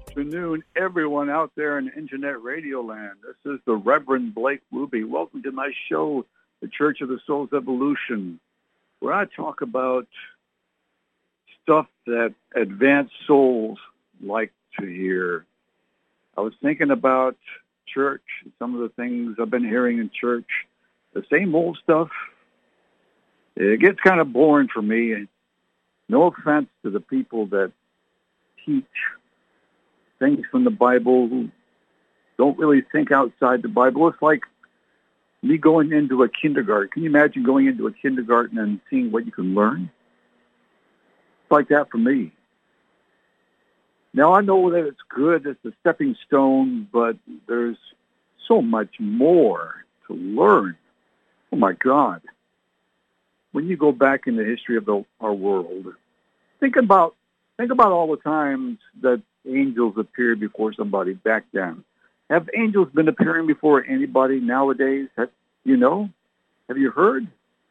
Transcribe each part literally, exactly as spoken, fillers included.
afternoon, everyone out there in internet radio land. This is the Reverend Blake Ruby. Welcome to my show, The Church of the Soul's Evolution, where I talk about stuff that advanced souls like to hear. I was thinking about church, some of the things I've been hearing in church, the same old stuff. It gets kind of boring for me. No offense to the people that teach things from the Bible who don't really think outside the Bible. It's like me going into a kindergarten. Can you imagine going into a kindergarten and seeing what you can learn? It's like that for me. Now, I know that it's good, it's a stepping stone, but there's so much more to learn. Oh, my God. When you go back in the history of the, our world, think about think about all the times that angels appeared before somebody back then. Have angels been appearing before anybody nowadays? Have, you know? Have you heard?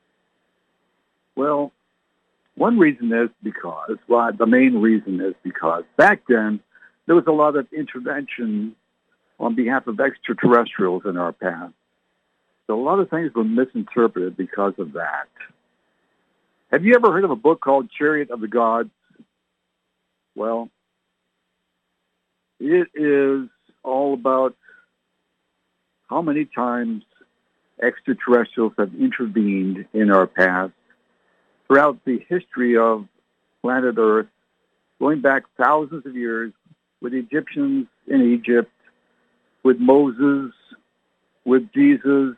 Well, one reason is because, well, the main reason is because back then there was a lot of intervention on behalf of extraterrestrials in our past. So a lot of things were misinterpreted because of that. Have you ever heard of a book called Chariot of the Gods? Well, it is all about how many times extraterrestrials have intervened in our past throughout the history of planet Earth, going back thousands of years with Egyptians in Egypt, with Moses, with Jesus.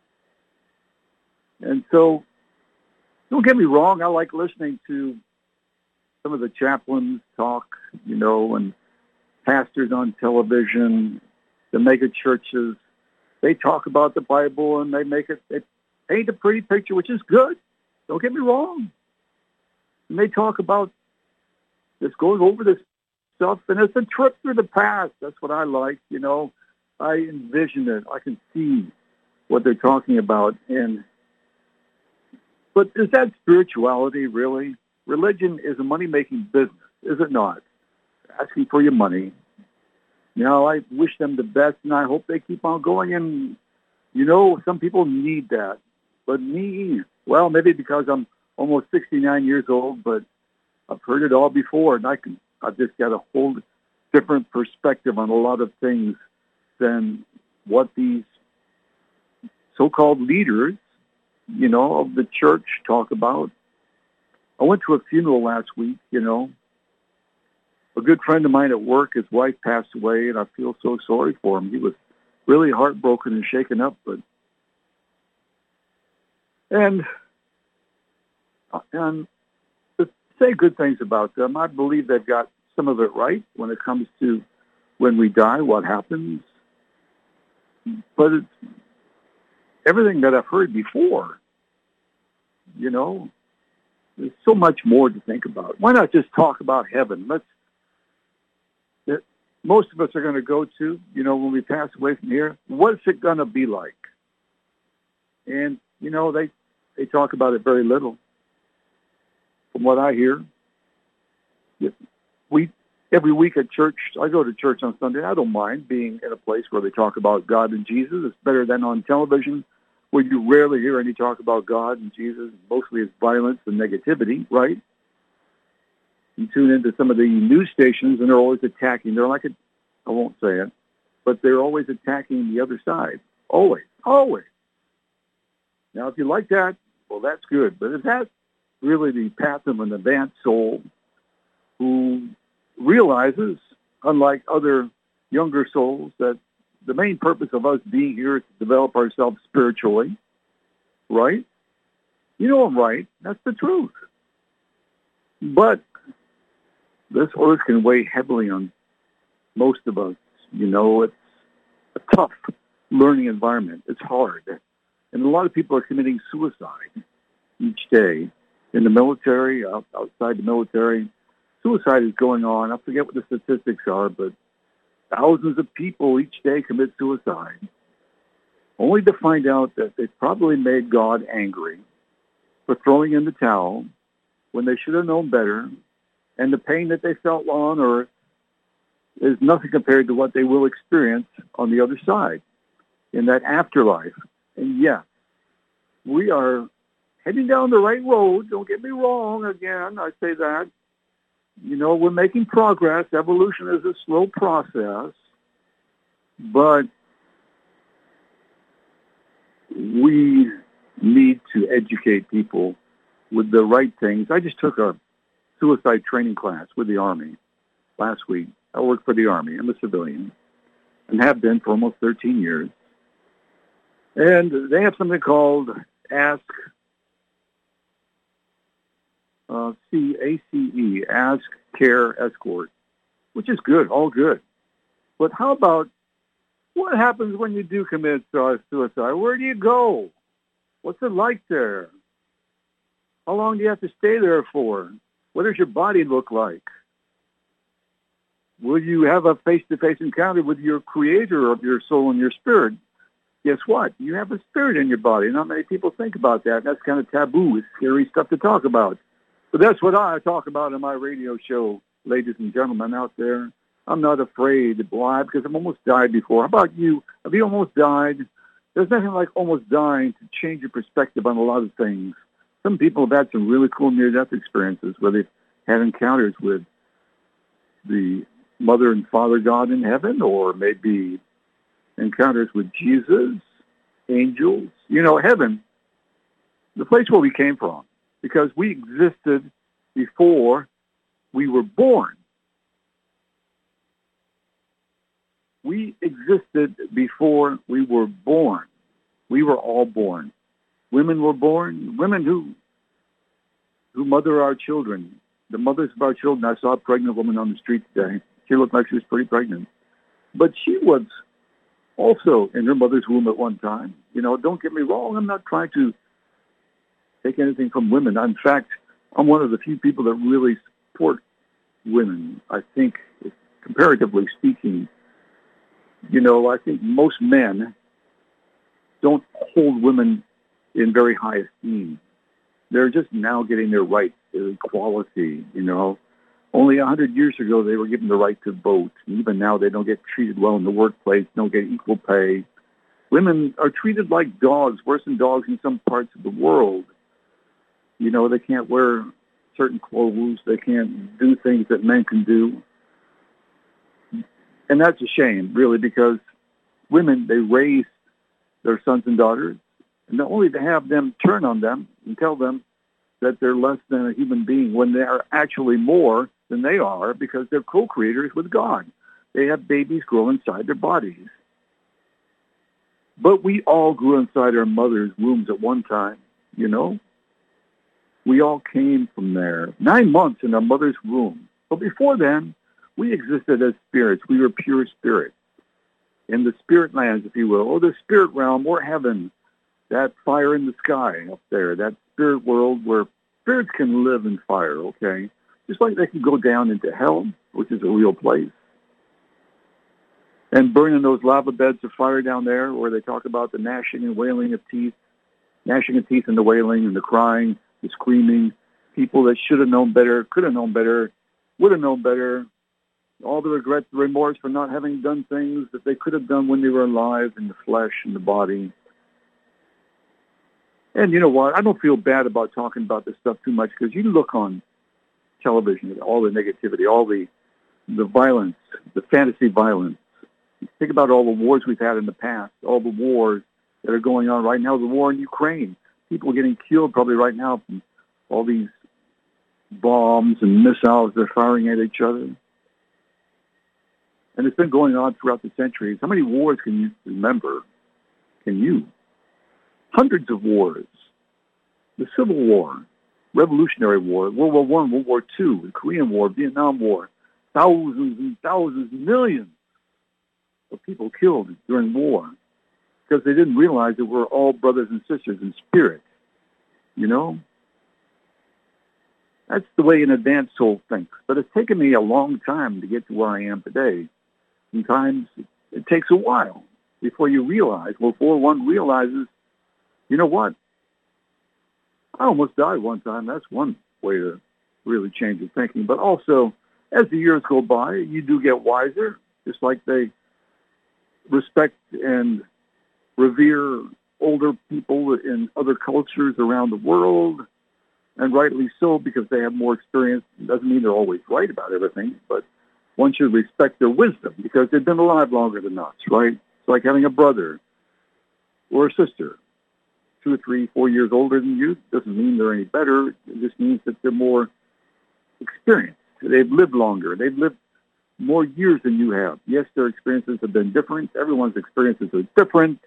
And so, don't get me wrong, I like listening to some of the chaplains talk, you know, and pastors on television, the mega churches. They talk about the Bible and they make it, they paint a pretty picture, which is good. Don't get me wrong. And they talk about this, going over this stuff, and it's a trip through the past. That's what I like, you know. I envision it. I can see what they're talking about. And But is that spirituality, really? Religion is a money-making business, is it not? Asking for your money. You know, I wish them the best, and I hope they keep on going. And, you know, some people need that. But me, well, maybe because I'm almost sixty-nine years old, but I've heard it all before, and I can, I've just got a whole different perspective on a lot of things than what these so-called leaders, you know, of the church talk about. I went to a funeral last week, you know. A good friend of mine at work, his wife passed away, and I feel so sorry for him. He was really heartbroken and shaken up, but and and to say good things about them, I believe they've got some of it right when it comes to when we die, what happens. But it's everything that I've heard before, you know, there's so much more to think about. Why not just talk about heaven? Let's. That most of us are going to go to, you know, when we pass away from here. What's it going to be like? And you know, they they talk about it very little. From what I hear, we every week at church, I go to church on Sunday. I don't mind being in a place where they talk about God and Jesus. It's better than on television, where you rarely hear any talk about God and Jesus. Mostly it's violence and negativity, right? You tune into some of the news stations, and they're always attacking. They're like, a, I won't say it, but they're always attacking the other side. Always, always. Now, if you like that, well, that's good. But if that's really the path of an advanced soul who realizes, unlike other younger souls, that the main purpose of us being here is to develop ourselves spiritually, right? You know I'm right. That's the truth. But this earth can weigh heavily on most of us. You know, it's a tough learning environment. It's hard. And a lot of people are committing suicide each day in the military, out, outside the military. Suicide is going on. I forget what the statistics are, but thousands of people each day commit suicide, only to find out that they probably made God angry for throwing in the towel when they should have known better, and the pain that they felt while on earth is nothing compared to what they will experience on the other side in that afterlife. And yes, we are heading down the right road. Don't get me wrong. Again, I say that. You know, we're making progress. Evolution is a slow process. But we need to educate people with the right things. I just took a suicide training class with the Army last week. I work for the Army. I'm a civilian and have been for almost thirteen years. And they have something called Ask uh, C A C E, Ask Care Escort, which is good, all good. But how about what happens when you do commit suicide? Where do you go? What's it like there? How long do you have to stay there for? What does your body look like? Will you have a face-to-face encounter with your creator of your soul and your spirit? Guess what? You have a spirit in your body. Not many people think about that. That's kind of taboo. It's scary stuff to talk about. But that's what I talk about in my radio show, ladies and gentlemen out there. I'm not afraid. Why? Because I've almost died before. How about you? Have you almost died? There's nothing like almost dying to change your perspective on a lot of things. Some people have had some really cool near-death experiences where they've had encounters with the Mother and Father God in heaven, or maybe encounters with Jesus, angels. You know, heaven, the place where we came from, because we existed before we were born. We existed before we were born. We were all born. Women were born. Women who who mother our children. The mothers of our children. I saw a pregnant woman on the street today. She looked like she was pretty pregnant. But she was also in her mother's womb at one time. You know, don't get me wrong. I'm not trying to take anything from women. In fact, I'm one of the few people that really support women. I think, comparatively speaking, you know, I think most men don't hold women in very high esteem. They're just now getting their rights, their equality, you know. Only a hundred years ago, they were given the right to vote. And even now, they don't get treated well in the workplace, don't get equal pay. Women are treated like dogs, worse than dogs in some parts of the world. You know, they can't wear certain clothes. They can't do things that men can do. And that's a shame, really, because women, they raise their sons and daughters, and not only to have them turn on them and tell them that they're less than a human being when they are actually more than they are, because they're co-creators with God. They have babies grow inside their bodies. But we all grew inside our mother's wombs at one time, you know? We all came from there. Nine months in our mother's womb. But before then, we existed as spirits. We were pure spirits in the spirit lands, if you will, or the spirit realm, or heaven, that fire in the sky up there, that spirit world where spirits can live in fire, okay? Just like they can go down into hell, which is a real place, and burn in those lava beds of fire down there where they talk about the gnashing and wailing of teeth, gnashing of teeth and the wailing and the crying, the screaming, people that should have known better, could have known better, would have known better, all the regrets, the remorse for not having done things that they could have done when they were alive in the flesh and the body. And you know what? I don't feel bad about talking about this stuff too much, because you look on television at all the negativity, all the the violence, the fantasy violence. Think about all the wars we've had in the past, all the wars that are going on right now, the war in Ukraine. People are getting killed probably right now from all these bombs and missiles they're firing at each other. And it's been going on throughout the centuries. How many wars can you remember? Can you? Hundreds of wars. The Civil War, Revolutionary War, World War One, World War Two, the Korean War, Vietnam War. Thousands and thousands, millions of people killed during war because they didn't realize that we're all brothers and sisters in spirit. You know? That's the way an advanced soul thinks. But it's taken me a long time to get to where I am today. Sometimes it takes a while before you realize, well, before one realizes, you know what? I almost died one time. That's one way to really change your thinking. But also, As the years go by, you do get wiser, just like they respect and revere older people in other cultures around the world, and rightly so, because they have more experience. It doesn't mean they're always right about everything, but one should respect their wisdom because they've been alive longer than us, right? It's like having a brother or a sister, two or three, four years older than you. Doesn't mean they're any better. It just means that they're more experienced. They've lived longer. They've lived more years than you have. Yes, their experiences have been different. Everyone's experiences are different.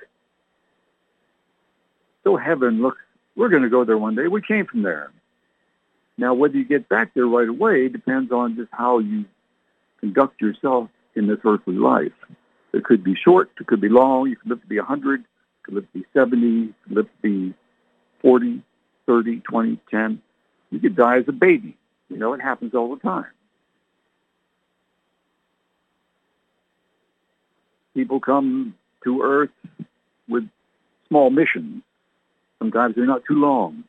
So heaven, look, we're going to go there one day. We came from there. Now, whether you get back there right away depends on just how you conduct yourself in this earthly life. It could be short. It could be long. You could live to be one hundred. You could live to be seventy. You could live to be forty, thirty, twenty, ten. You could die as a baby. You know, it happens all the time. People come to Earth with small missions. Sometimes they're not too long.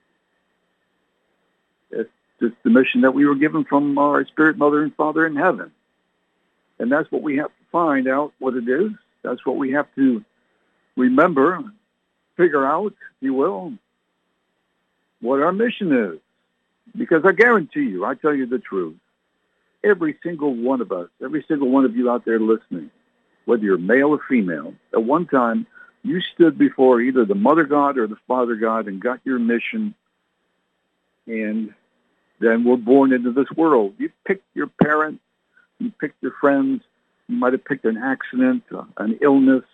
It's just the mission that we were given from our spirit mother and father in heaven. And that's what we have to find out what it is. That's what we have to remember, figure out, if you will, what our mission is. Because I guarantee you, I tell you the truth, every single one of us, every single one of you out there listening, whether you're male or female, at one time you stood before either the Mother God or the Father God and got your mission, and then were born into this world. You picked your parents, you picked your friends, you might have picked an accident, uh, an illness,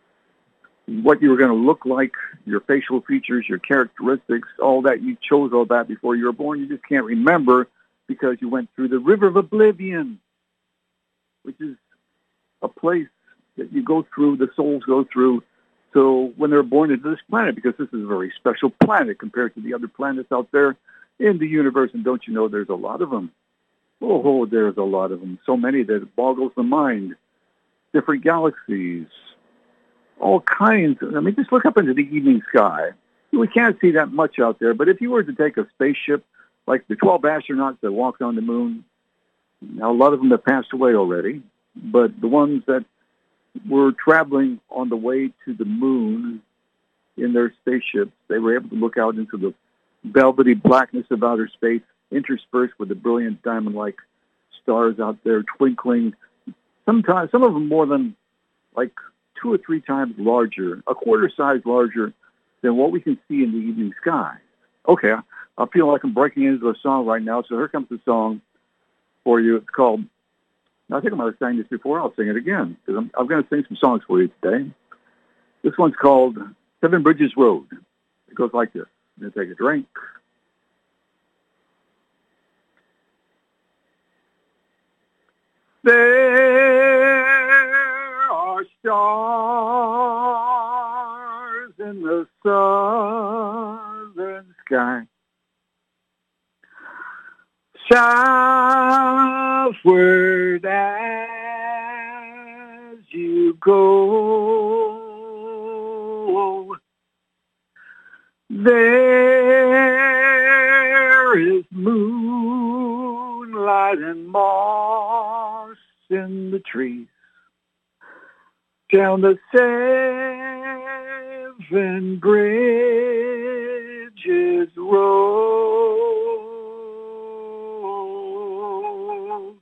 what you were going to look like, your facial features, your characteristics, all that. You chose all that before you were born. You just can't remember because you went through the river of oblivion, which is a place that you go through, the souls go through, so when they're born into this planet, because this is a very special planet compared to the other planets out there in the universe, and don't you know there's a lot of them? Oh, there's a lot of them. So many that it boggles the mind. Different galaxies, all kinds. I mean, just look up into the evening sky. We can't see that much out there, but if you were to take a spaceship, like the twelve astronauts that walked on the moon, now a lot of them have passed away already, but the ones that were traveling on the way to the moon in their spaceships, they were able to look out into the velvety blackness of outer space, interspersed with the brilliant diamond-like stars out there twinkling. Sometimes, some of them more than like two or three times larger, a quarter size larger than what we can see in the evening sky. Okay, I feel like I'm breaking into a song right now, so here comes the song for you. It's called, I think I might have sang this before. I'll sing it again, because I'm, I'm going to sing some songs for you today. This one's called Seven Bridges Road. It goes like this. I'm going to take a drink. There are stars in the southern sky, southward as you go. There is moonlight and moss in the trees down the Seven Bridges Road.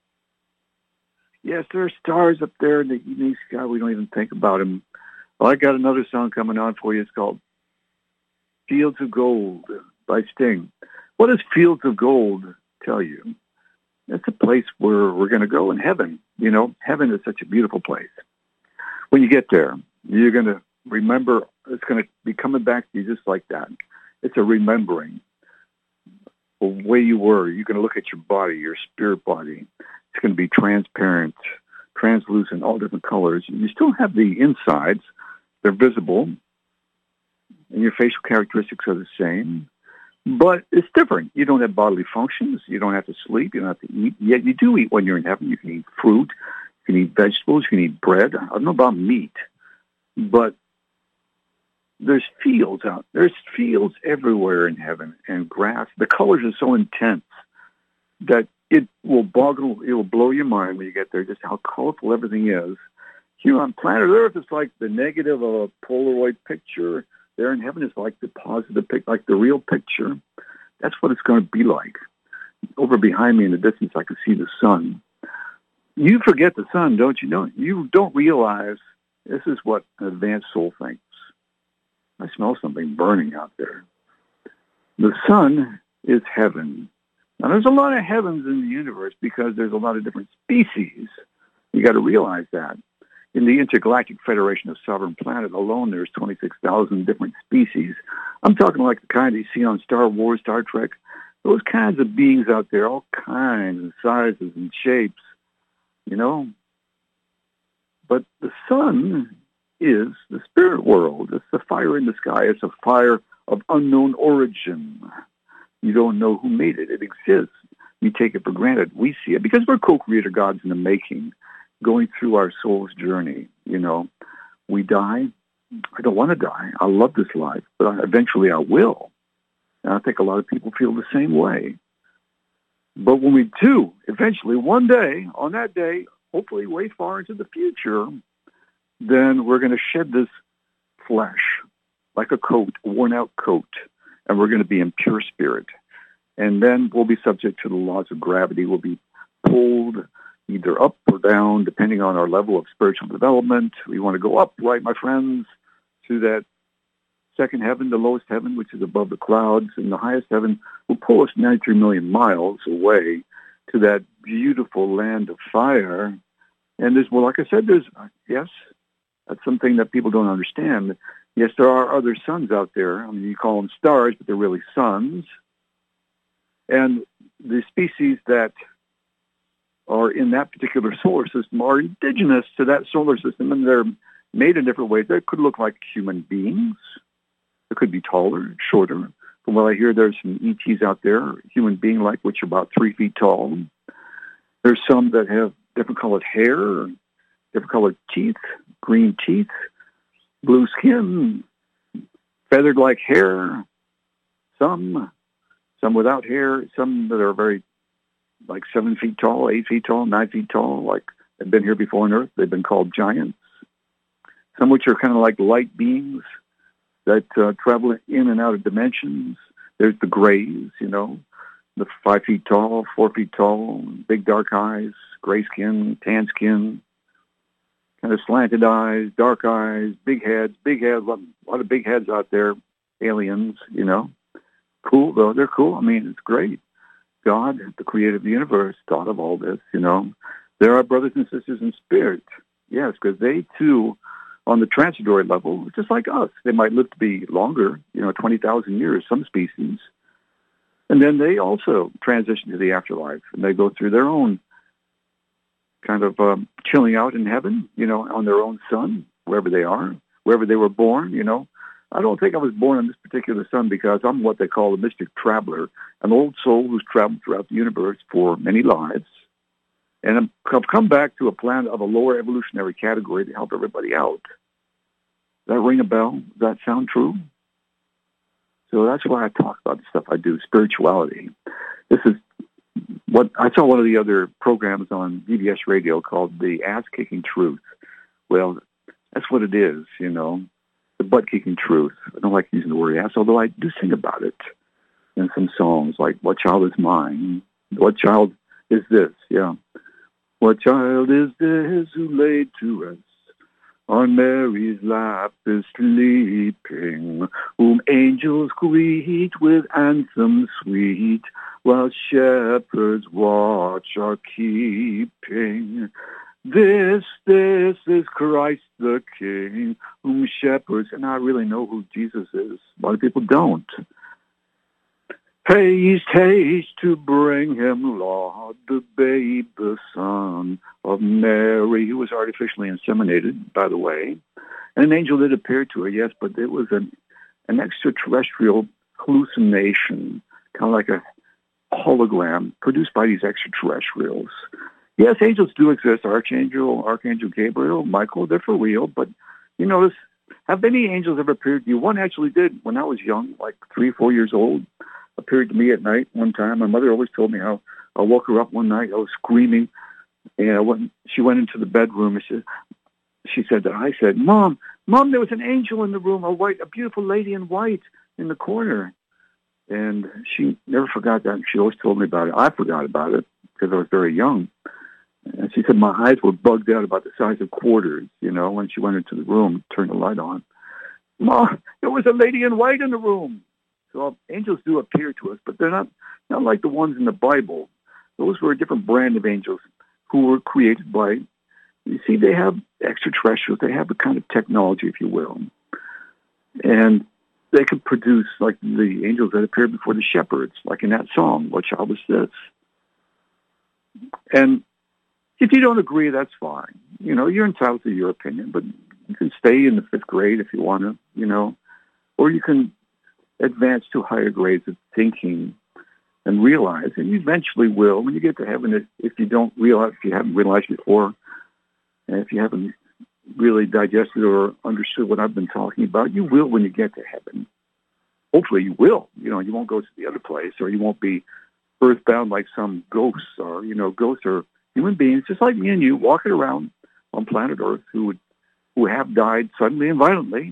Yes, there are stars up there in the evening sky. We don't even think about them. Well, I got another song coming on for you. It's called Fields of Gold by Sting. What does Fields of Gold tell you? It's a place where we're going to go in heaven. You know, heaven is such a beautiful place. When you get there, you're going to remember, it's going to be coming back to you just like that. It's a remembering the way you were. You're going to look at your body, your spirit body. It's going to be transparent, translucent, all different colors. You still have the insides. They're visible. And your facial characteristics are the same. But it's different. You don't have bodily functions. You don't have to sleep. You don't have to eat. Yet you do eat when you're in heaven. You can eat fruit. You can eat vegetables. You can eat bread. I don't know about meat. But there's fields out. There's fields everywhere in heaven and grass. The colors are so intense that it will boggle, it will blow your mind when you get there, just how colorful everything is. Here on planet Earth, it's like the negative of a Polaroid picture. There in heaven is like the positive picture, like the real picture. That's what it's going to be like. Over behind me in the distance, I can see the sun. You forget the sun, don't you know? You don't realize this is what an advanced soul thinks. I smell something burning out there. The sun is heaven. Now, there's a lot of heavens in the universe because there's a lot of different species. You got to realize that. In the Intergalactic Federation of Sovereign Planet alone, there's twenty-six thousand different species. I'm talking like the kind you see on Star Wars, Star Trek. Those kinds of beings out there, all kinds and sizes and shapes, you know. But the sun is the spirit world. It's the fire in the sky. It's a fire of unknown origin. You don't know who made it. It exists. You take it for granted. We see it because we're co-creator gods in the making, going through our soul's journey. You know, we die. I don't want to die. I love this life, but eventually I will. And I think a lot of people feel the same way. But when we do, eventually, one day, on that day, hopefully way far into the future, then we're going to shed this flesh like a coat, a worn-out coat, and we're going to be in pure spirit. And then we'll be subject to the laws of gravity. We'll be pulled either up or down, depending on our level of spiritual development. We want to go up, right, my friends, to that second heaven, the lowest heaven, which is above the clouds, and the highest heaven will pull us ninety-three million miles away to that beautiful land of fire. And there's, well, like I said, there's, yes, that's something that people don't understand. Yes, there are other suns out there. I mean, you call them stars, but they're really suns. And the species that are in that particular solar system are indigenous to that solar system, and they're made in different ways. They could look like human beings. They could be taller, shorter. From what I hear, there's some E Ts out there, human being-like, which are about three feet tall. There's some that have different colored hair, different colored teeth, green teeth, blue skin, feathered like hair, some, some without hair, some that are very, like seven feet tall, eight feet tall, nine feet tall, like they've been here before on Earth. They've been called giants. Some which are kind of like light beings that uh, travel in and out of dimensions. There's the grays, you know, the five feet tall, four feet tall, big dark eyes, gray skin, tan skin, kind of slanted eyes, dark eyes, big heads, big heads, a lot of big heads out there, aliens, you know. Cool, though. They're cool. I mean, it's great. God, the creator of the universe, thought of all this, you know. There are brothers and sisters in spirit, yes, because they, too, on the transitory level, just like us, they might live to be longer, you know, twenty thousand years, some species. And then they also transition to the afterlife, and they go through their own kind of um, chilling out in heaven, you know, on their own sun, wherever they are, wherever they were born, you know. I don't think I was born on this particular sun because I'm what they call a mystic traveler, an old soul who's traveled throughout the universe for many lives. And I've come back to a planet of a lower evolutionary category to help everybody out. Does that ring a bell? Does that sound true? So that's why I talk about the stuff I do, spirituality. This is what I saw one of the other programs on B B S radio called The Ass-Kicking Truth. Well, that's what it is, you know, the butt-kicking truth. I don't like using the word ass, although I do sing about it in some songs, like What Child Is Mine? What Child Is This? Yeah. What child is this who laid to rest on Mary's lap is sleeping, whom angels greet with anthems sweet, while shepherds watch are keeping. This, this is Christ the King, whom shepherds, and I really know who Jesus is. A lot of people don't. Haste, haste to bring him, Lord, the babe, the son of Mary, who was artificially inseminated, by the way. And an angel did appear to her, yes, but it was an, an extraterrestrial hallucination, kind of like a hologram produced by these extraterrestrials. Yes, angels do exist. Archangel, Archangel Gabriel, Michael, they're for real. But, you know, this, have any angels ever appeared to you? One actually did when I was young, like three, four years old. Appeared to me at night one time. My mother always told me how I woke her up one night. I was screaming, and I went, she went into the bedroom, and she, she said that I said, Mom, Mom, there was an angel in the room, a white, a beautiful lady in white in the corner. And she never forgot that. She always told me about it. I forgot about it because I was very young. And she said my eyes were bugged out about the size of quarters, you know, when she went into the room, turned the light on. Mom, there was a lady in white in the room. So angels do appear to us, but they're not, not like the ones in the Bible. Those were a different brand of angels who were created by, you see, they have extraterrestrials. They have a kind of technology, if you will. And they can produce like the angels that appeared before the shepherds, like in that song, What Child Was This? And if you don't agree, that's fine. You know, you're entitled to your opinion, but you can stay in the fifth grade if you want to, you know, or you can advance to higher grades of thinking and realize, and you eventually will, when you get to heaven, if you don't realize, if you haven't realized before, and if you haven't really digested or understood what I've been talking about, you will when you get to heaven. Hopefully you will. You know, you won't go to the other place, or you won't be earthbound like some ghosts are. You know, ghosts are human beings, just like me and you, walking around on planet Earth who would, who have died suddenly and violently.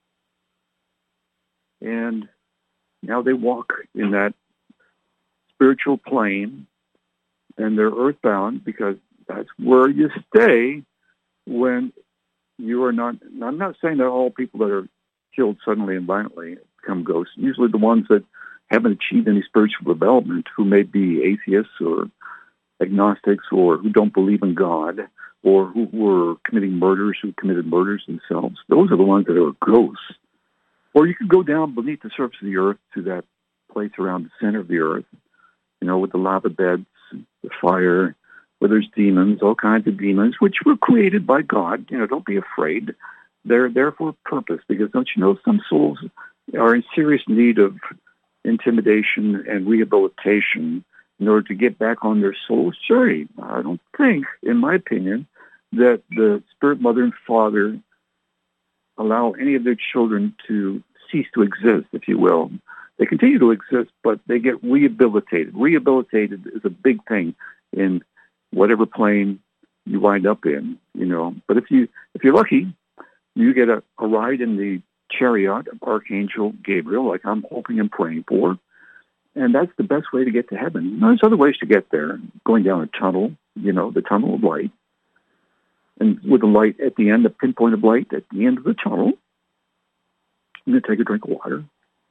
And now they walk in that spiritual plane, and they're earthbound because that's where you stay when you are not, I'm not saying that all people that are killed suddenly and violently become ghosts. Usually the ones that haven't achieved any spiritual development, who may be atheists or agnostics or who don't believe in God or who were committing murders, who committed murders themselves, those are the ones that are ghosts. Or you could go down beneath the surface of the earth to that place around the center of the earth, you know, with the lava beds, the fire, where there's demons, all kinds of demons, which were created by God. You know, don't be afraid. They're there for a purpose, because don't you know some souls are in serious need of intimidation and rehabilitation in order to get back on their soul's journey. I don't think, in my opinion, that the spirit mother and father allow any of their children to cease to exist, if you will. They continue to exist, but they get rehabilitated. Rehabilitated is a big thing in whatever plane you wind up in, you know. But if you if you're lucky, you get a, a ride in the chariot of Archangel Gabriel, like I'm hoping and praying for, and that's the best way to get to heaven. Now, there's other ways to get there, going down a tunnel, you know, the tunnel of light, and with a light at the end, a pinpoint of light at the end of the tunnel. I'm going to take a drink of water.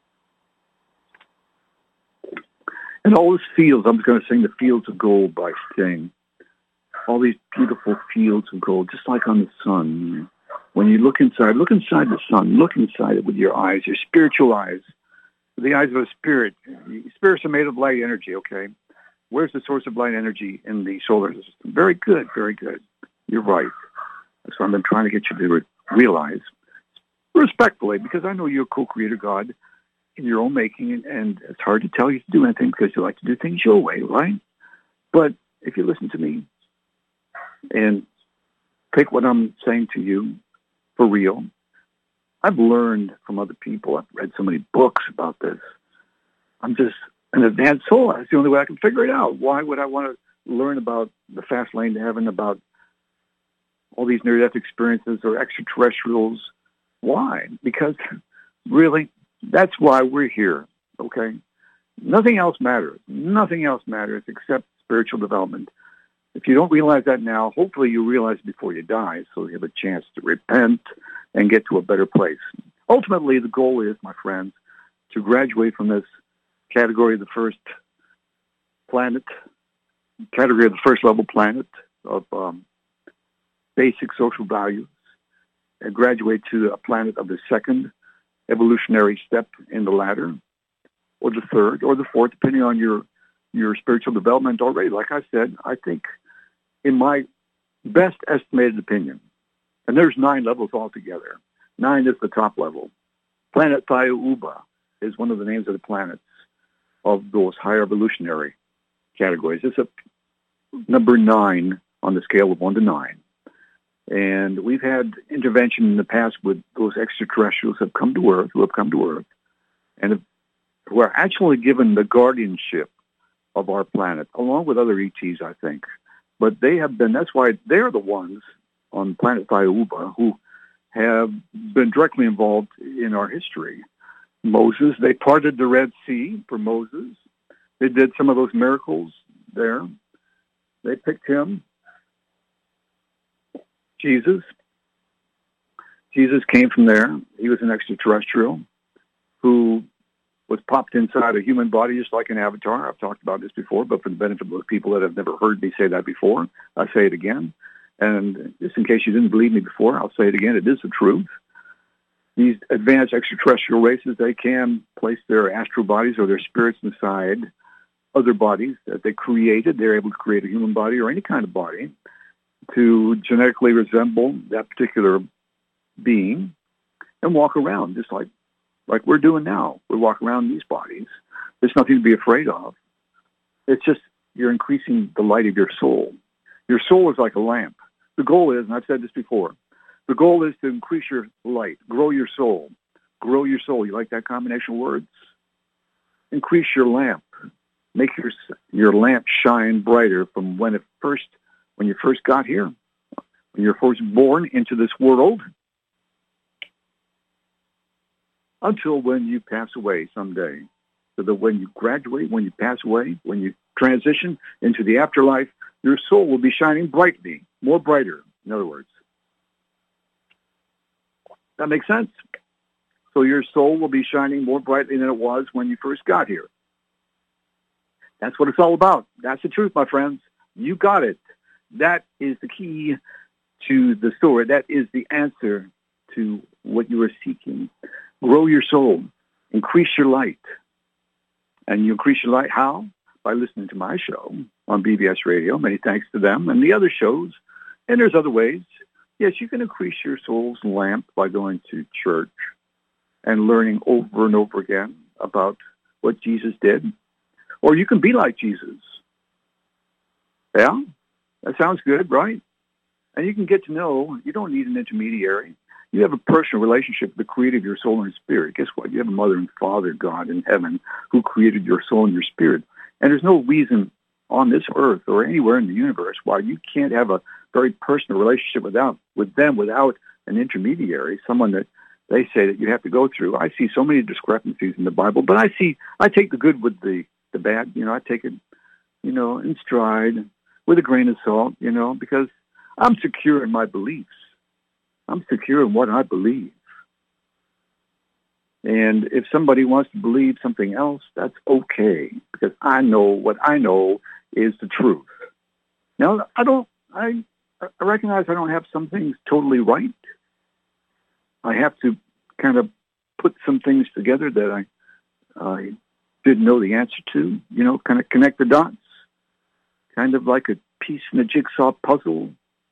And all those fields, I'm going to sing the Fields of Gold by Sting. All these beautiful fields of gold, just like on the sun. When you look inside, look inside the sun, look inside it with your eyes, your spiritual eyes, the eyes of a spirit. Spirits are made of light energy, okay? Where's the source of light energy in the solar system? Very good, very good. You're right. That's what I've been trying to get you to re- realize. Respectfully, because I know you're a co-creator God in your own making, and it's hard to tell you to do anything because you like to do things your way, right? But if you listen to me and take what I'm saying to you for real, I've learned from other people. I've read so many books about this. I'm just an advanced soul. That's the only way I can figure it out. Why would I want to learn about the fast lane to heaven, about all these near-death experiences or extraterrestrials? Why? Because really, that's why we're here, okay? Nothing else matters. Nothing else matters except spiritual development. If you don't realize that now, hopefully you realize it before you die, so you have a chance to repent and get to a better place. Ultimately, the goal is, my friends, to graduate from this category of the first planet, category of the first level planet of um, basic social values, and graduate to a planet of the second evolutionary step in the ladder, or the third, or the fourth, depending on your your spiritual development already. Like I said, I think, in my best estimated opinion, and there's nine levels altogether. Nine is the top level. Planet Thiauba is one of the names of the planets of those higher evolutionary categories. It's a number nine on the scale of one to nine. And we've had intervention in the past with those extraterrestrials who have come to Earth, who have come to Earth, and have, who are actually given the guardianship of our planet, along with other E Ts, I think. But they have been, that's why they're the ones on planet Thayuba who have been directly involved in our history. Moses, they parted the Red Sea for Moses. They did some of those miracles there. They picked him. Jesus. Jesus came from there. He was an extraterrestrial who was popped inside a human body just like an avatar. I've talked about this before, but for the benefit of those people that have never heard me say that before, I say it again. And just in case you didn't believe me before, I'll say it again. It is the truth. These advanced extraterrestrial races, they can place their astral bodies or their spirits inside other bodies that they created. They're able to create a human body or any kind of body to genetically resemble that particular being and walk around just like like we're doing now. We walk around these bodies. There's nothing to be afraid of. It's just you're increasing the light of your soul. Your soul is like a lamp. The goal is, and I've said this before, the goal is to increase your light, grow your soul, grow your soul. You like that combination of words? Increase your lamp. Make your your lamp shine brighter from when it first, when you first got here, when you're first born into this world, until when you pass away someday. So that when you graduate, when you pass away, when you transition into the afterlife, your soul will be shining brightly, more brighter, in other words. That makes sense? So your soul will be shining more brightly than it was when you first got here. That's what it's all about. That's the truth, my friends. You got it. That is the key to the story. That is the answer to what you are seeking. Grow your soul. Increase your light. And you increase your light how? By listening to my show on B B S Radio. Many thanks to them and the other shows. And there's other ways. Yes, you can increase your soul's lamp by going to church and learning over and over again about what Jesus did. Or you can be like Jesus. Yeah? That sounds good, right? And you can get to know, you don't need an intermediary. You have a personal relationship with the creator of your soul and spirit. Guess what? You have a mother and father, God in heaven, who created your soul and your spirit. And there's no reason on this earth or anywhere in the universe why you can't have a very personal relationship without, with them without an intermediary, someone that they say that you have to go through. I see so many discrepancies in the Bible, but I see, I take the good with the, the bad. You know, I take it, you know, in stride with a grain of salt, you know, because I'm secure in my beliefs. I'm secure in what I believe. And if somebody wants to believe something else, that's okay, because I know what I know is the truth. Now, I don't, I, I recognize I don't have some things totally right. I have to kind of put some things together that I, I didn't know the answer to, you know, kind of connect the dots, kind of like a piece in a jigsaw puzzle,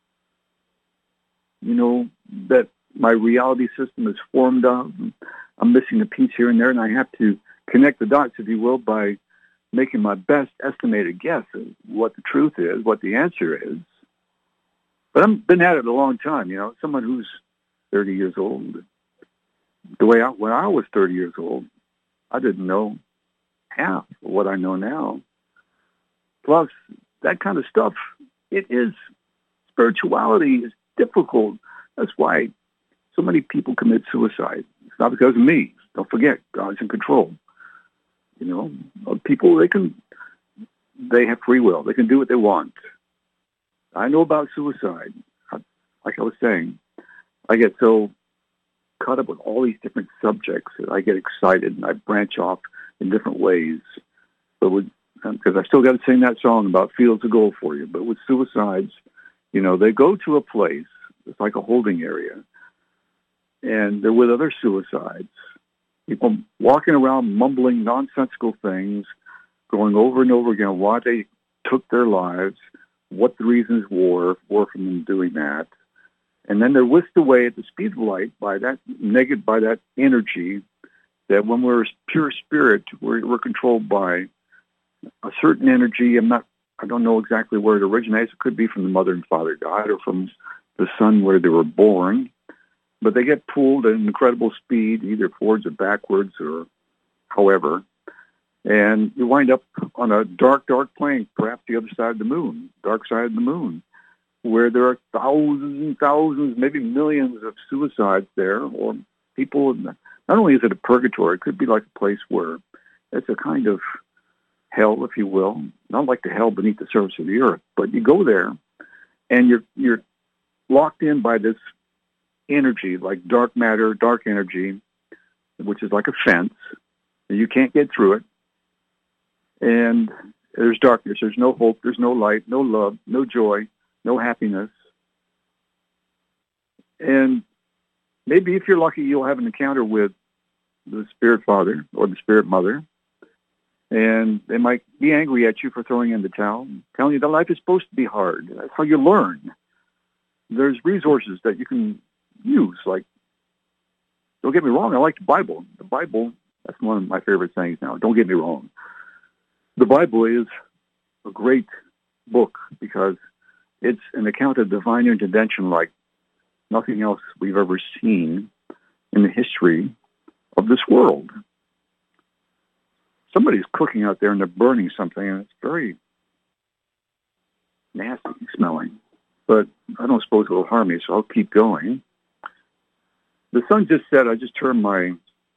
you know, that my reality system is formed of. I'm missing a piece here and there, and I have to connect the dots, if you will, by making my best estimated guess of what the truth is, what the answer is. But I've been at it a long time, you know, someone who's thirty years old. The way I, when I was thirty years old, I didn't know half of what I know now. Plus, that kind of stuff, it is, spirituality is difficult. That's why so many people commit suicide. It's not because of me. Don't forget, God's in control. You know, people, they can, they have free will. They can do what they want. I know about suicide. Like I was saying, I get so caught up with all these different subjects that I get excited and I branch off in different ways. But with, because I still got to sing that song about fields of gold for you. But with suicides, you know, they go to a place, it's like a holding area, and they're with other suicides. People walking around mumbling nonsensical things, going over and over again why they took their lives, what the reasons were, were for them doing that. And then they're whisked away at the speed of light by that negative, by that energy that when we're pure spirit, we're, we're controlled by a certain energy. I'm not, I don't know exactly where it originates. It could be from the mother and father God or from the sun where they were born. But they get pulled at an incredible speed, either forwards or backwards or however. And you wind up on a dark, dark plane, perhaps the other side of the moon, dark side of the moon, where there are thousands and thousands, maybe millions of suicides there, or people, not only is it a purgatory, it could be like a place where it's a kind of hell, if you will, not like the hell beneath the surface of the earth, but you go there and you're you're locked in by this energy, like dark matter, dark energy, which is like a fence, and you can't get through it. And there's darkness. There's no hope. There's no light, no love, no joy, no happiness. And maybe if you're lucky, you'll have an encounter with the Spirit Father or the Spirit Mother. And they might be angry at you for throwing in the towel, telling you that life is supposed to be hard. That's how you learn. There's resources that you can use. Like, don't get me wrong, I like the Bible. The Bible, that's one of my favorite things now. Don't get me wrong. The Bible is a great book because it's an account of divine intervention like nothing else we've ever seen in the history of this world. Somebody's cooking out there and they're burning something, and it's very nasty smelling. But I don't suppose it will harm me, so I'll keep going. The sun just set. I just turned my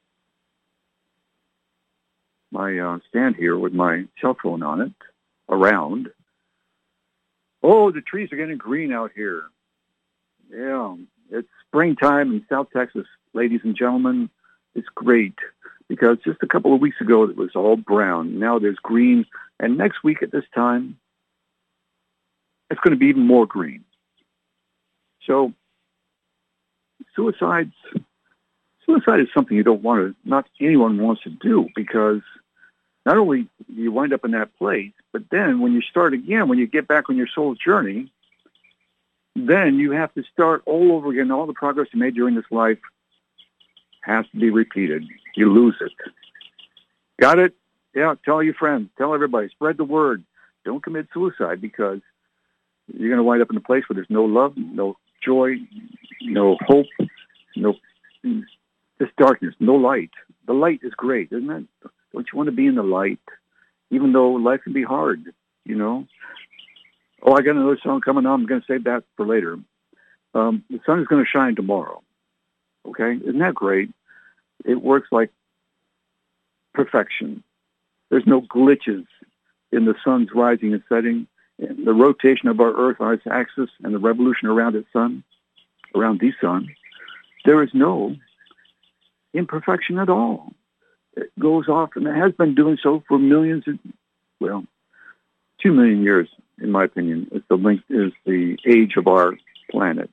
my uh, stand here with my cell phone on it around. Oh, the trees are getting green out here. Yeah, it's springtime in South Texas, ladies and gentlemen. It's great because just a couple of weeks ago it was all brown. Now there's green, and next week at this time, it's going to be even more green. So suicides, suicide is something you don't want to, not anyone wants to do, because not only do you wind up in that place, but then when you start again, when you get back on your soul's journey, then you have to start all over again. All the progress you made during this life has to be repeated. You lose it. Got it? Yeah, tell your friends. Tell everybody. Spread the word. Don't commit suicide, because you're going to wind up in a place where there's no love, no joy, no hope, no, just darkness, no light. The light is great, isn't it? Don't you want to be in the light, even though life can be hard, you know? Oh, I got another song coming on. I'm going to save that for later. Um, the sun is going to shine tomorrow. Okay? Isn't that great? It works like perfection. There's no glitches in the sun's rising and setting, and the rotation of our Earth on its axis and the revolution around its sun, around the sun. There is no imperfection at all. It goes off, and it has been doing so for millions of, well, two million years, in my opinion, is the length, is the age of our planet.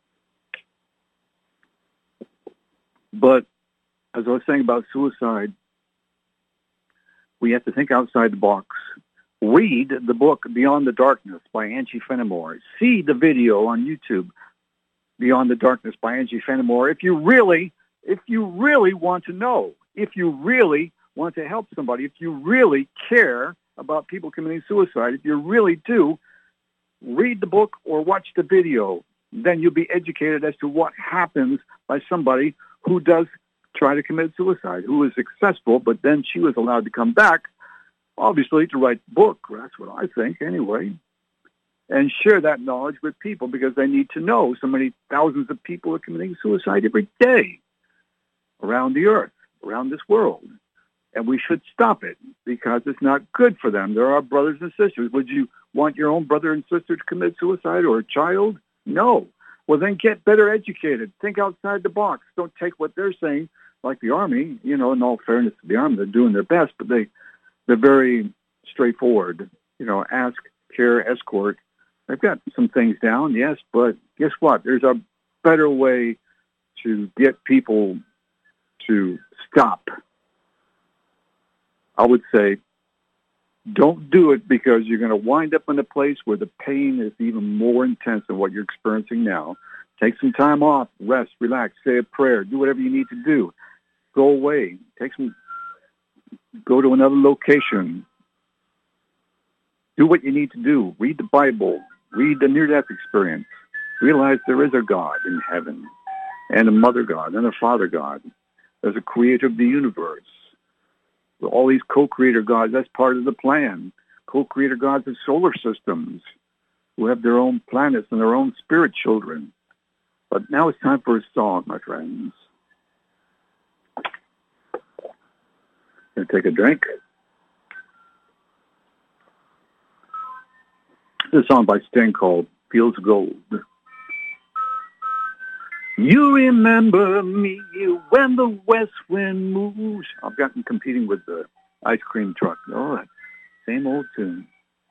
But as I was saying about suicide, we have to think outside the box. Read the book Beyond the Darkness by Angie Fenimore. See the video on YouTube, Beyond the Darkness by Angie Fenimore, if you really, if you really want to know, if you really want to help somebody, if you really care about people committing suicide, if you really do, read the book or watch the video. Then you'll be educated as to what happens by somebody who does try to commit suicide, who is successful, but then she was allowed to come back, obviously, to write the book. That's what I think, anyway, and share that knowledge with people, because they need to know. So many thousands of people are committing suicide every day around the earth, around this world, and we should stop it, because it's not good for them. They're our brothers and sisters. Would you want your own brother and sister to commit suicide, or a child? No. Well, then get better educated. Think outside the box. Don't take what they're saying, like the Army. You know, in all fairness to the Army, they're doing their best, but they, they're very straightforward. You know, ask, care, escort. They've got some things down, yes, but guess what? There's a better way to get people to stop. I would say, don't do it, because you're going to wind up in a place where the pain is even more intense than what you're experiencing now. Take some time off, rest, relax, say a prayer, do whatever you need to do. Go away. Take some, go to another location. Do what you need to do. Read the Bible. Read the near-death experience. Realize there is a God in heaven, and a mother God, and a father God. There's a creator of the universe. All these co-creator gods, that's part of the plan. Co-creator gods of solar systems who have their own planets and their own spirit children. But now it's time for a song, my friends. Gonna take a drink. This is a song by Sting called Fields of Gold. You remember me when the west wind moves. I've gotten competing with the ice cream truck. Oh, same old tune.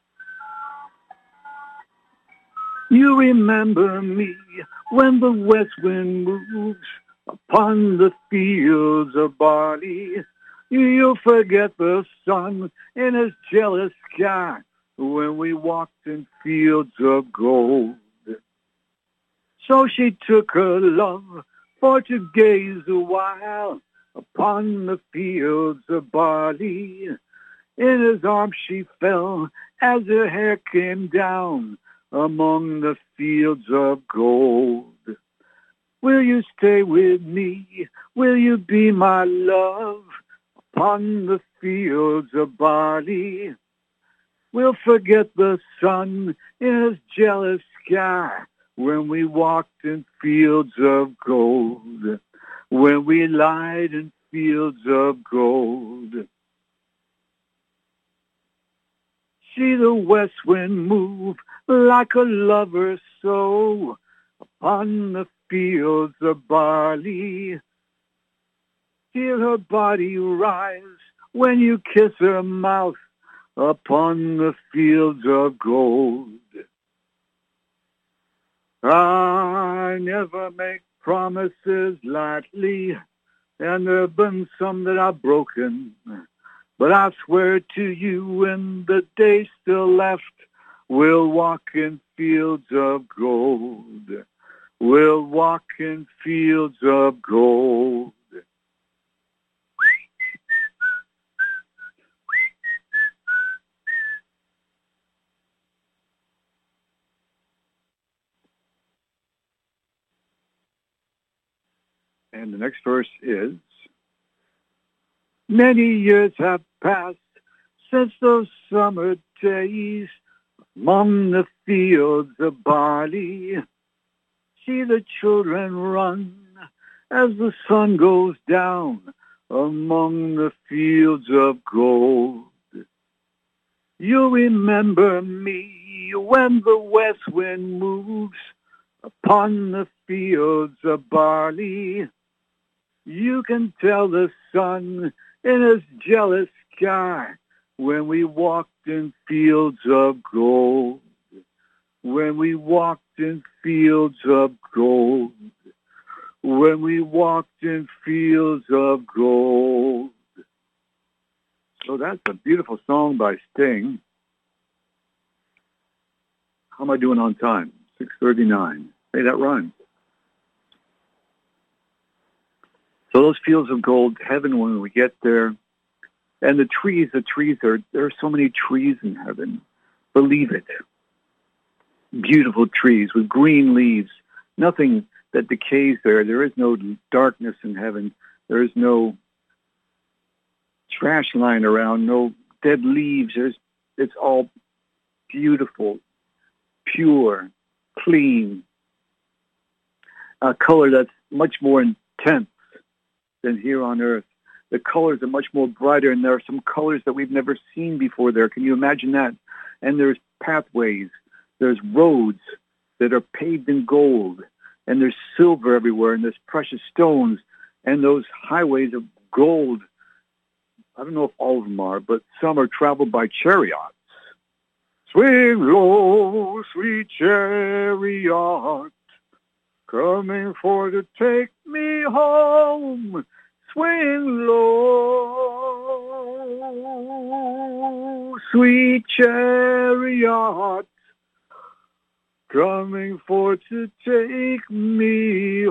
You remember me when the west wind moves upon the fields of barley. You'll forget the sun in his jealous sky when we walked in fields of gold. So she took her love for to gaze a while upon the fields of barley. In his arms she fell as her hair came down among the fields of gold. Will you stay with me? Will you be my love upon the fields of barley? We'll forget the sun in his jealous sky when we walked in fields of gold, when we lied in fields of gold. See the west wind move like a lover so upon the fields of barley. Feel her body rise when you kiss her mouth upon the fields of gold. I never make promises lightly, and there have been some that I've broken. But I swear to you, in the days still left, we'll walk in fields of gold. We'll walk in fields of gold. And the next verse is, many years have passed since those summer days among the fields of barley. See the children run as the sun goes down among the fields of gold. You'll remember me when the west wind moves upon the fields of barley. You can tell the sun in his jealous sky when we walked in fields of gold. When we walked in fields of gold. When we walked in fields of gold. So that's a beautiful song by Sting. How am I doing on time? six thirty-nine. Hey, that rhymes. So those fields of gold, heaven, when we get there, and the trees, the trees, are, there are so many trees in heaven. Believe it. Beautiful trees with green leaves, nothing that decays there. There is no darkness in heaven. There is no trash lying around, no dead leaves. There's, it's all beautiful, pure, clean, a color that's much more intense than here on earth. The colors are much more brighter, and there are some colors that we've never seen before there. Can you imagine that? And there's pathways, there's roads that are paved in gold, and there's silver everywhere, and there's precious stones, and those highways of gold, I don't know if all of them are, but some are traveled by chariots. Swing low, sweet chariot, coming for to take me home. Swing low, sweet chariot, coming for to take me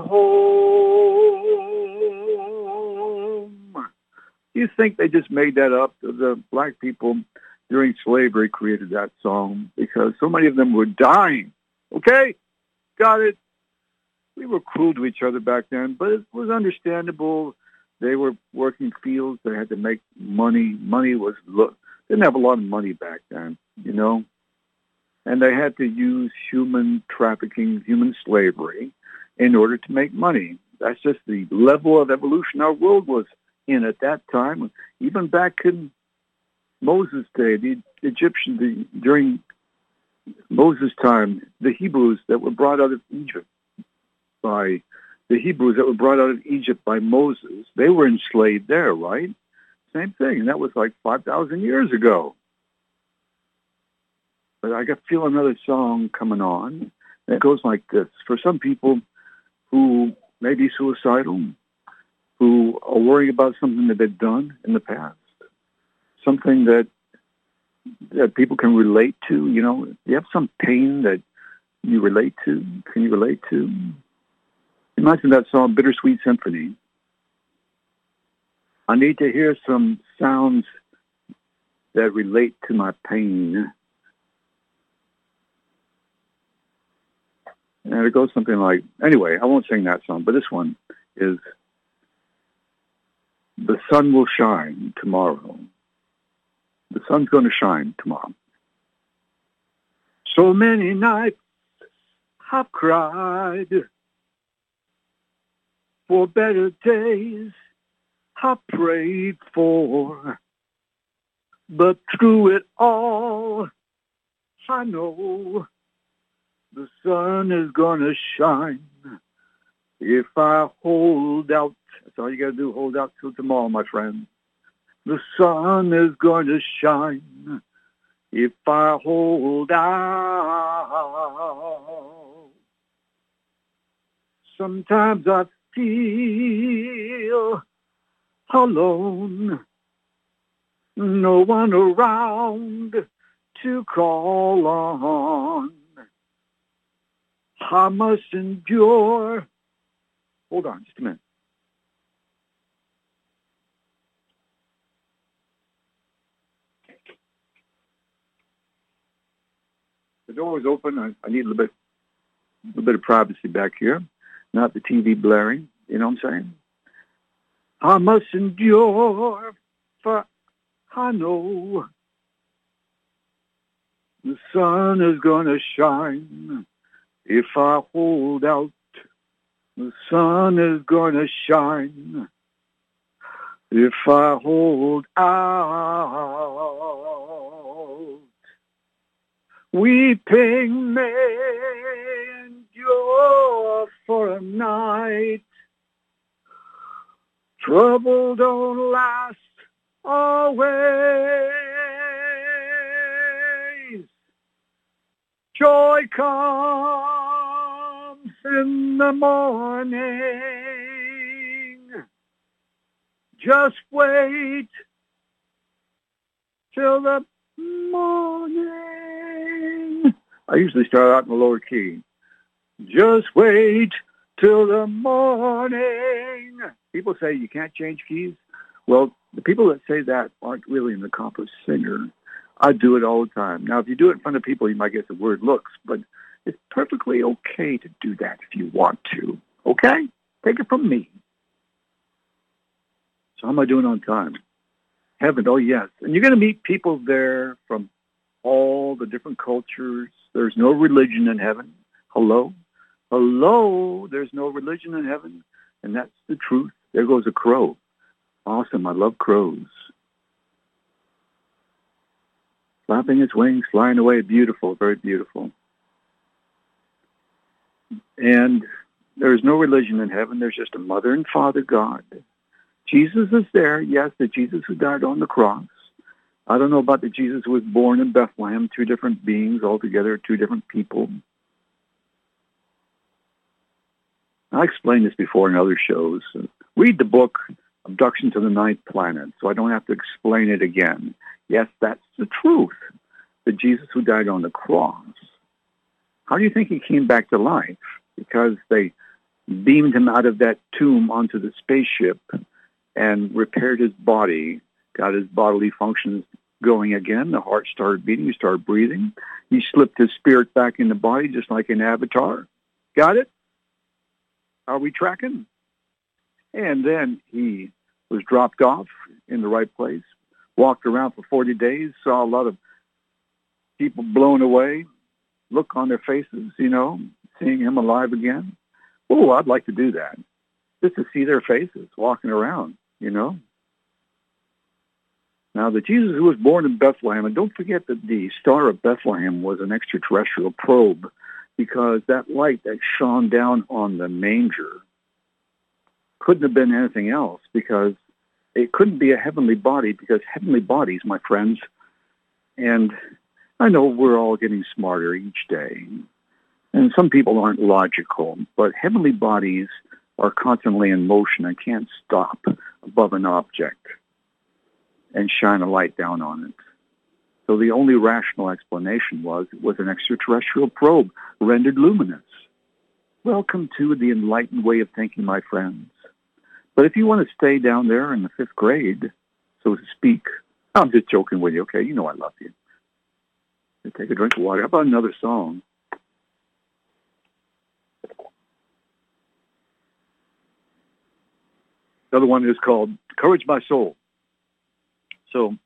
home. You think they just made that up? The black people during slavery created that song because so many of them were dying. Okay? Got it. We were cruel to each other back then, but it was understandable. They were working fields. They had to make money. Money was, look, didn't have a lot of money back then, you know. And they had to use human trafficking, human slavery in order to make money. That's just the level of evolution our world was in at that time. Even back in Moses' day, the Egyptians, the, during Moses' time, the Hebrews that were brought out of Egypt by the Hebrews that were brought out of Egypt by Moses, they were enslaved there, right? Same thing, and that was like five thousand years ago. But I got feel another song coming on. And it goes like this. For some people who may be suicidal, who are worrying about something that they've done in the past, something that that people can relate to, you know, you have some pain that you relate to, can you relate to? Imagine that song, Bittersweet Symphony. I need to hear some sounds that relate to my pain. And it goes something like, anyway, I won't sing that song, but this one is, the sun will shine tomorrow. The sun's going to shine tomorrow. So many nights I've cried for better days I prayed for, but through it all, I know the sun is gonna shine if I hold out. That's all you gotta do, hold out till tomorrow, my friend. The sun is going to shine if I hold out. Sometimes I feel alone, no one around to call on. I must endure. Hold on just a minute. The door is open. I, I need a little bit, a little bit of privacy back here, not the T V blaring. You know what I'm saying? I must endure, for I know the sun is going to shine if I hold out. The sun is going to shine if I hold out. Weeping may endure for a night. Trouble don't last always. Joy comes in the morning. Just wait till the morning. I usually start out in the lower key. Just wait till the morning. People say you can't change keys. Well, the people that say that aren't really an accomplished singer. I do it all the time. Now, if you do it in front of people, you might get the word looks, but it's perfectly okay to do that if you want to. Okay? Take it from me. So how am I doing on time? Heaven, oh yes. And you're going to meet people there from all the different cultures. There's no religion in heaven. Hello? Hello? There's no religion in heaven. And that's the truth. There goes a crow. Awesome. I love crows. Flapping its wings, flying away. Beautiful. Very beautiful. And there is no religion in heaven. There's just a mother and father God. Jesus is there. Yes, the Jesus who died on the cross. I don't know about the Jesus who was born in Bethlehem. Two different beings altogether, two different people. I explained this before in other shows. Read the book, Abduction to the Ninth Planet, so I don't have to explain it again. Yes, that's the truth. The Jesus who died on the cross. How do you think he came back to life? Because they beamed him out of that tomb onto the spaceship and repaired his body, got his bodily functions going again. The heart started beating, he started breathing. He slipped his spirit back in the body just like an avatar. Got it? Are we tracking? And then he was dropped off in the right place, walked around for forty days, saw a lot of people blown away, look on their faces, you know, seeing him alive again. Oh, I'd like to do that, just to see their faces walking around, you know. Now, the Jesus who was born in Bethlehem, and don't forget that the Star of Bethlehem was an extraterrestrial probe, because that light that shone down on the manger couldn't have been anything else, because it couldn't be a heavenly body, because heavenly bodies, my friends, and I know we're all getting smarter each day, and some people aren't logical, but heavenly bodies are constantly in motion and can't stop above an object and shine a light down on it. So the only rational explanation was it was an extraterrestrial probe rendered luminous. Welcome to the enlightened way of thinking, my friends. But if you want to stay down there in the fifth grade, so to speak, I'm just joking with you, okay? You know I love you. Take a drink of water. How about another song? The other one is called Courage My Soul. So,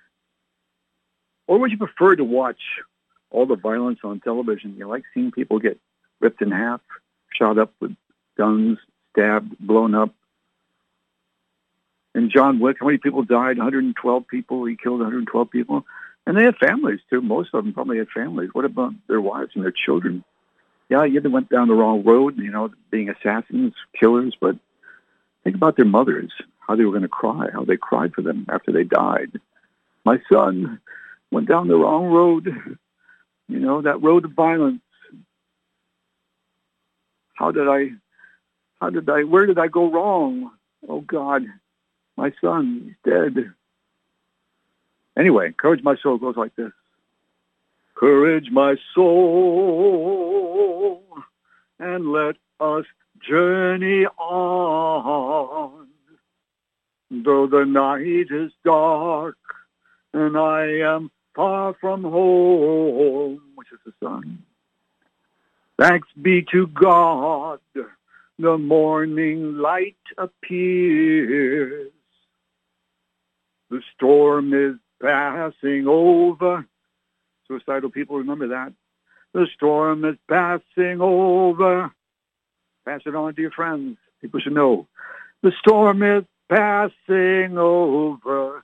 or would you prefer to watch all the violence on television? You like seeing people get ripped in half, shot up with guns, stabbed, blown up. And John Wick, how many people died? one hundred twelve people. He killed one hundred twelve people. And they had families, too. Most of them probably had families. What about their wives and their children? Yeah, yeah, they went down the wrong road, you know, being assassins, killers, but think about their mothers, how they were going to cry, how they cried for them after they died. My son went down the wrong road, you know, that road of violence. How did I, how did I, where did I go wrong? Oh, God, my son, he's dead. Anyway, Courage My Soul goes like this. Courage my soul, and let us journey on. Though the night is dark, and I am far from home, which is the sun. Thanks be to God, the morning light appears. The storm is passing over. Suicidal people, remember that. The storm is passing over. Pass it on to your friends. People should know. The storm is passing over.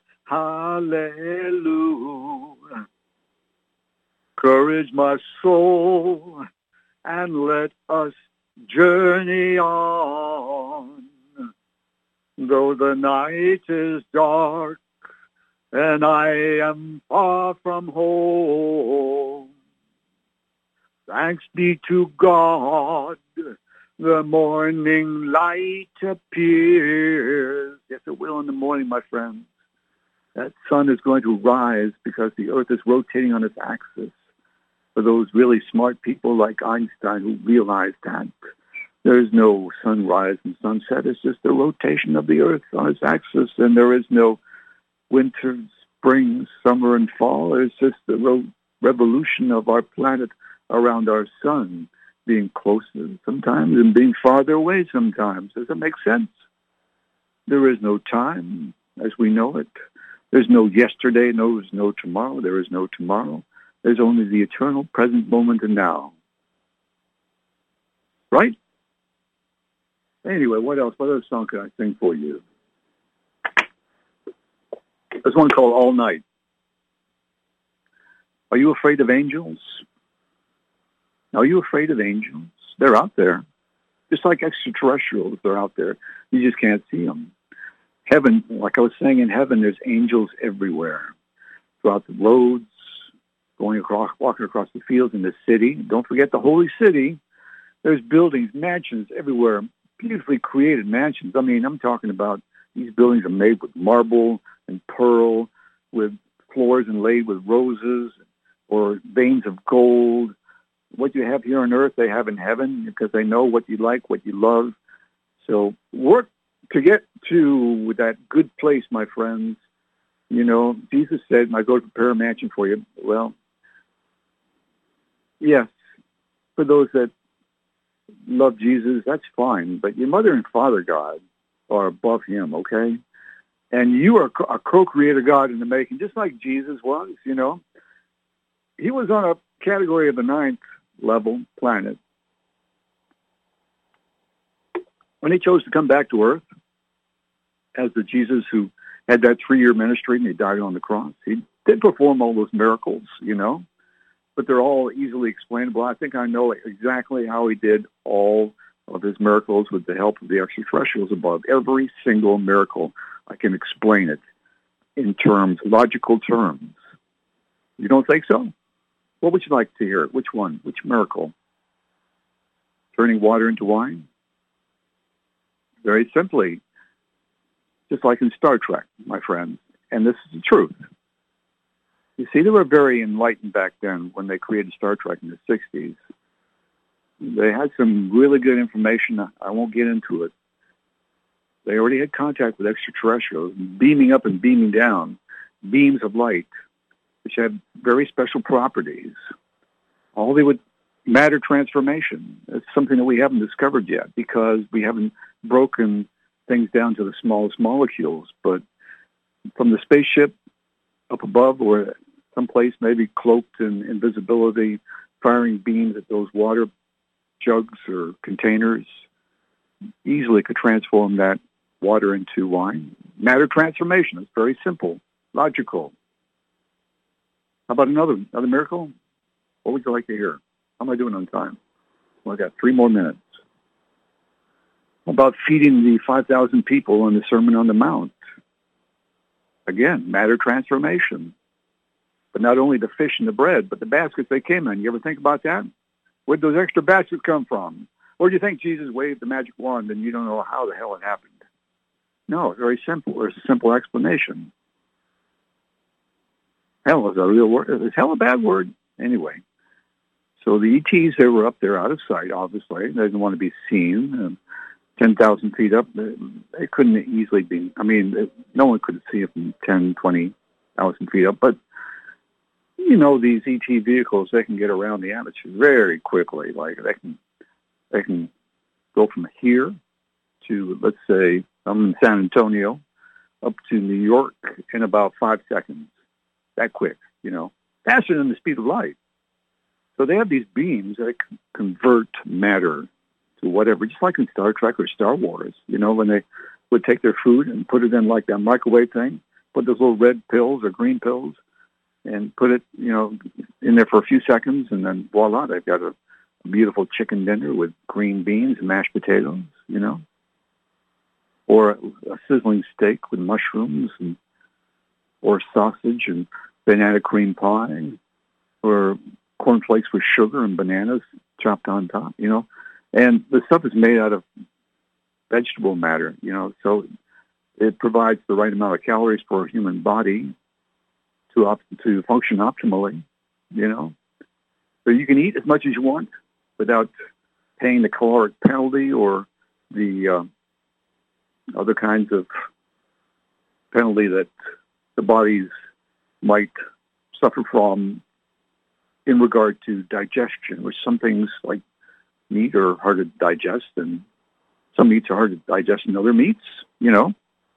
Hallelujah. Courage my soul, and let us journey on. Though the night is dark, and I am far from home. Thanks be to God, the morning light appears. Yes, it will in the morning, my friends. That sun is going to rise because the earth is rotating on its axis. For those really smart people like Einstein who realize that there is no sunrise and sunset. It's just the rotation of the earth on its axis, and there is no winter, spring, summer, and fall. It's just the ro- revolution of our planet around our sun, being closer sometimes and being farther away sometimes. Does that make sense? There is no time as we know it. There's no yesterday, no, there's no tomorrow. There is no tomorrow. There's only the eternal present moment and now. Right? Anyway, what else? What other song can I sing for you? There's one called All Night. Are you afraid of angels? Are you afraid of angels? They're out there. Just like extraterrestrials, they're out there. You just can't see them. Heaven, like I was saying, in heaven, there's angels everywhere. Throughout the roads, going across, walking across the fields in the city. Don't forget the holy city. There's buildings, mansions everywhere. Beautifully created mansions. I mean, I'm talking about these buildings are made with marble and pearl, with floors inlaid with roses or veins of gold. What you have here on earth, they have in heaven because they know what you like, what you love. So work to get to that good place, my friends. You know, Jesus said, I go to prepare a mansion for you. Well, yes, for those that love Jesus, that's fine. But your mother and father God are above him, okay? And you are a co-creator God in the making, just like Jesus was, you know. He was on a category of the ninth level planet when he chose to come back to earth as the Jesus who had that three-year ministry and he died on the cross. He did perform all those miracles, you know, but they're all easily explainable. I think I know exactly how he did all of his miracles with the help of the extraterrestrials above. Every single miracle, I can explain it in terms, logical terms. You don't think so? What would you like to hear? Which one? Which miracle? Turning water into wine? Very simply, just like in Star Trek, my friends, and this is the truth. You see, they were very enlightened back then when they created Star Trek in the sixties. They had some really good information. I won't get into it. They already had contact with extraterrestrials, beaming up and beaming down, beams of light, which had very special properties. All they would, matter transformation. It's something that we haven't discovered yet because we haven't broken things down to the smallest molecules. But from the spaceship up above or someplace maybe cloaked in invisibility, firing beams at those water jugs or containers, easily could transform that water into wine. Matter transformation. It's very simple, logical. How about another another miracle? What would you like to hear? How am I doing on time? Well, I've got three more minutes. How about feeding the five thousand people on the Sermon on the Mount? Again, matter transformation. But not only the fish and the bread, but the baskets they came in. You ever think about that? Where'd those extra baskets come from? Or do you think Jesus waved the magic wand and you don't know how the hell it happened? No, it's very simple. There's a simple explanation. Hell is a real word. Is hell a bad word? Anyway. So the E Ts, they were up there out of sight, obviously. They didn't want to be seen. And ten thousand feet up, they, they couldn't easily be. I mean, it, no one could see it from ten, twenty thousand feet up. But, you know, these E T vehicles, they can get around the atmosphere very quickly. Like, they can, they can go from here to, let's say, I'm in San Antonio, up to New York in about five seconds. That quick, you know, faster than the speed of light. So they have these beams that convert matter to whatever, just like in Star Trek or Star Wars, you know, when they would take their food and put it in like that microwave thing, put those little red pills or green pills and put it, you know, in there for a few seconds, and then voila, they've got a, a beautiful chicken dinner with green beans and mashed potatoes, you know, or a, a sizzling steak with mushrooms and or sausage and banana cream pie, or cornflakes with sugar and bananas chopped on top, you know. And the stuff is made out of vegetable matter, you know, so it provides the right amount of calories for a human body to op- to function optimally, you know. So you can eat as much as you want without paying the caloric penalty or the uh, other kinds of penalty that the bodies might suffer from in regard to digestion, which some things like meat are hard to digest, and some meats are hard to digest in other meats, you know.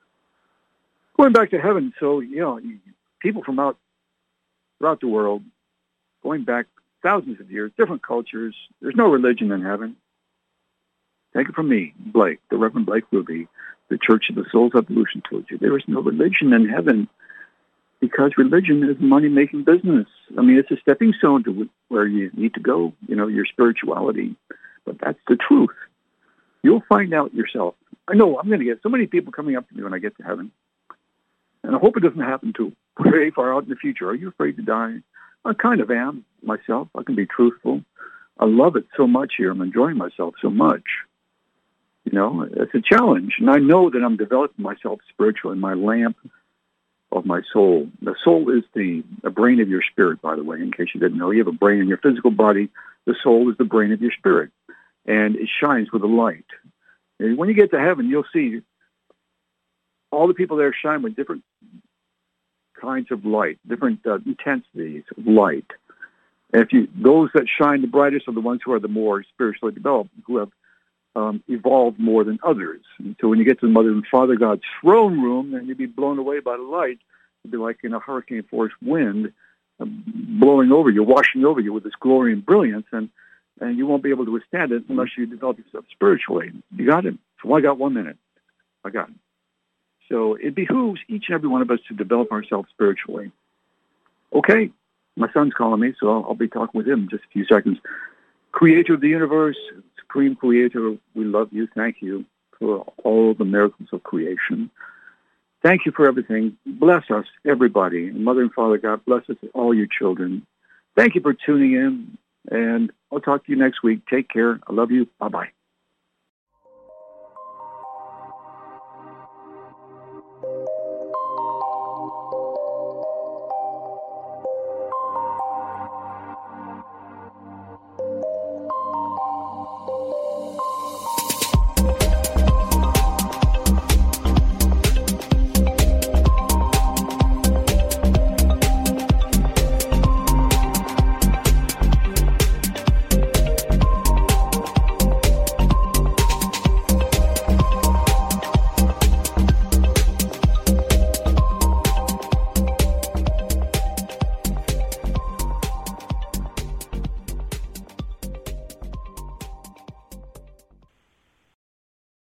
Going back to heaven, so, you know, people from out throughout the world, going back thousands of years, different cultures, there's no religion in heaven. Take it from me, Blake, the Reverend Blake Ruby, the Church of the Soul's Evolution told you. There is no religion in heaven because religion is a money-making business. I mean, it's a stepping stone to where you need to go, you know, your spirituality. But that's the truth. You'll find out yourself. I know I'm going to get so many people coming up to me when I get to heaven. And I hope it doesn't happen too very far out in the future. Are you afraid to die? I kind of am myself. I can be truthful. I love it so much here. I'm enjoying myself so much. You know, it's a challenge. And I know that I'm developing myself spiritually, my lamp of my soul. The soul is the, the brain of your spirit, by the way, in case you didn't know. You have a brain in your physical body. The soul is the brain of your spirit. And it shines with a light. And when you get to heaven, you'll see all the people there shine with different kinds of light, different uh, intensities of light. And if you, those that shine the brightest are the ones who are the more spiritually developed, who have um, evolved more than others. And so when you get to the Mother and Father God's throne room, then you'd be blown away by the light. It'd be like in a hurricane-force wind uh, blowing over you, washing over you with this glory and brilliance, and, and you won't be able to withstand it unless you develop yourself spiritually. You got it? So I got one minute. I got it. So it behooves each and every one of us to develop ourselves spiritually. Okay, my son's calling me, so I'll, I'll be talking with him in just a few seconds. Creator of the universe, Supreme Creator, we love you. Thank you for all the miracles of creation. Thank you for everything. Bless us, everybody. And Mother and Father God, bless us, all your children. Thank you for tuning in, and I'll talk to you next week. Take care. I love you. Bye-bye.